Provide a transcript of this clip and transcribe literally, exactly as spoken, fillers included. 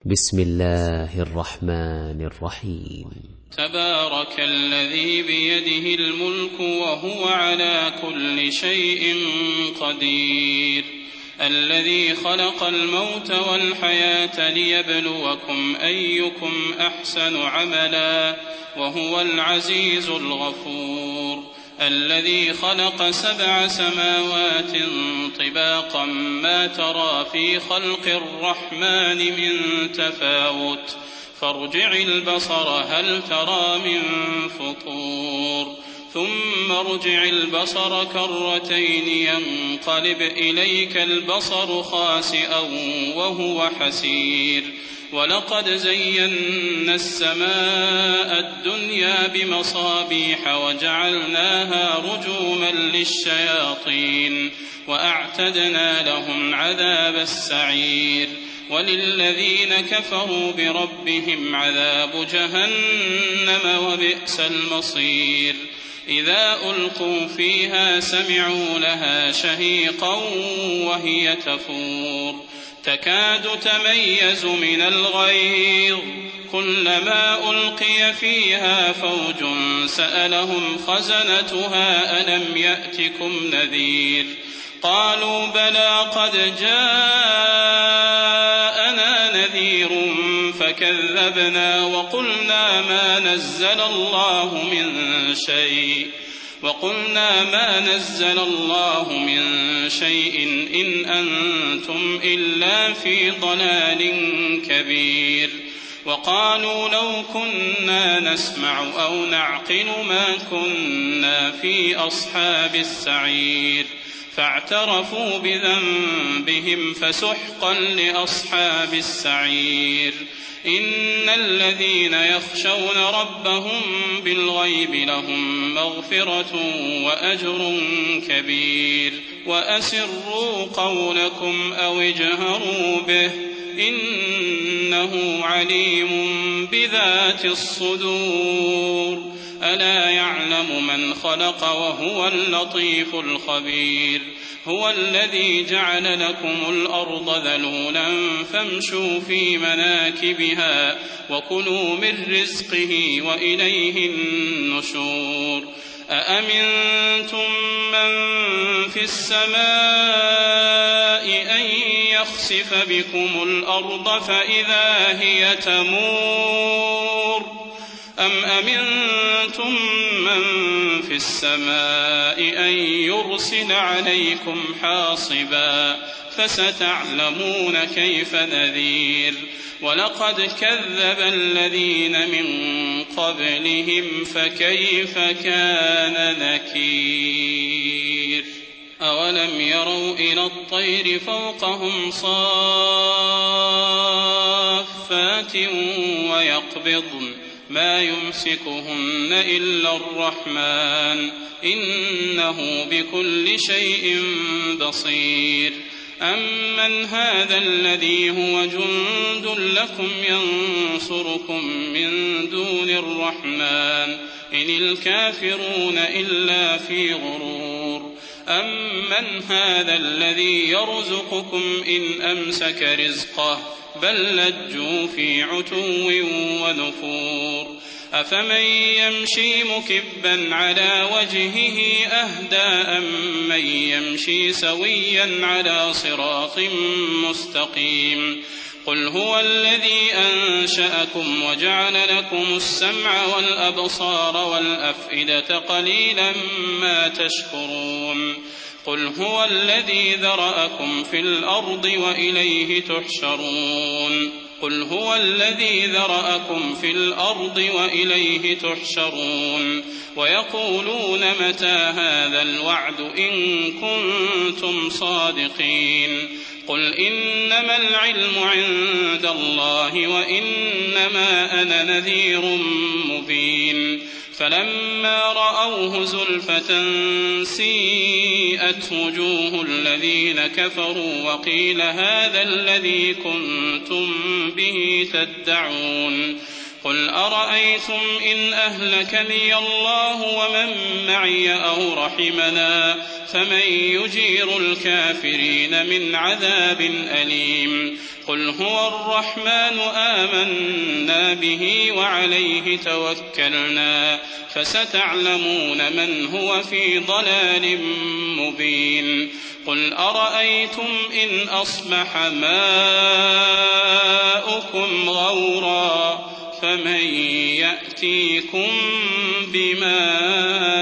بسم الله الرحمن الرحيم. تبارك الذي بيده الملك وهو على كل شيء قدير، الذي خلق الموت والحياة ليبلوكم أيكم أحسن عملا وهو العزيز الغفور، الذي خلق سبع سماوات طباقا ما ترى في خلق الرحمن من تفاوت فارجع البصر هل ترى من فطور ثم ارجع البصر كرتين ينقلب إليك البصر خاسئا وهو حسير، ولقد زينا السماء الدنيا بمصابيح وجعلناها رجوما للشياطين وأعتدنا لهم عذاب السعير، وللذين كفروا بربهم عذاب جهنم وبئس المصير، إذا ألقوا فيها سمعوا لها شهيقا وهي تفور تكاد تميز من الغيظ كلما ألقي فيها فوج سألهم خزنتها ألم يأتكم نذير قالوا بلى قد جاءنا نذير فكذبنا وقلنا ما نزل الله من شيء وقلنا ما نزل الله من شيء إن أنتم إلا في ضلال كبير، وقالوا لو كنا نسمع أو نعقل ما كنا في أصحاب السعير، فاعترفوا بذنبهم فسحقا لأصحاب السعير، إن الذين يخشون ربهم بالغيب لهم مغفرة وأجر كبير، وأسروا قولكم أو اجهروا به إنه عليم بذات الصدور، ألا يعلم من خلق وهو اللطيف الخبير، هو الذي جعل لكم الأرض ذلولا فامشوا في مناكبها وكلوا من رزقه وإليه النشور، أأمنتم من في السماء أن يخسف بكم الأرض فإذا هي تمور أم أمنتم من في السماء أن يرسل عليكم حاصبا فستعلمون كيف نذير، ولقد كذب الذين من قبلهم فكيف كان نكير، أولم يروا إلى الطير فوقهم صافات ويقبضن ما يمسكهن إلا الرحمن إنه بكل شيء بصير، أمن هذا الذي هو جند لكم ينصركم من دون الرحمن إن الكافرون إلا في غرور، أمن هذا الذي يرزقكم إن أمسك رزقه بل لجوا في عتو ونفور، أفمن يمشي مكبا على وجهه أهدى أم من يمشي سويا على صراط مستقيم، قل هو الذي أنشأكم وجعل لكم السمع والأبصار والأفئدة قليلا ما تشكرون، قل هو الذي ذرأكم في الأرض وإليه تحشرون قل هو الذي ذرأكم في الأرض وإليه تحشرون ويقولون متى هذا الوعد إن كنتم صادقين، قل إنما العلم عند الله وإنما أنا نذير مبين، فلما رأوه زلفة سيئت وجوه الذين كفروا وقيل هذا الذي كنتم به تدعون، قل أرأيتم إن أهلكني الله ومن معي أو رحمنا فمن يجير الكافرين من عذاب أليم قل هو الرحمن آمنا به وعليه توكلنا فستعلمون من هو في ضلال مبين قل أرأيتم إن أصبح ماؤكم غورا فمن يأتيكم بماء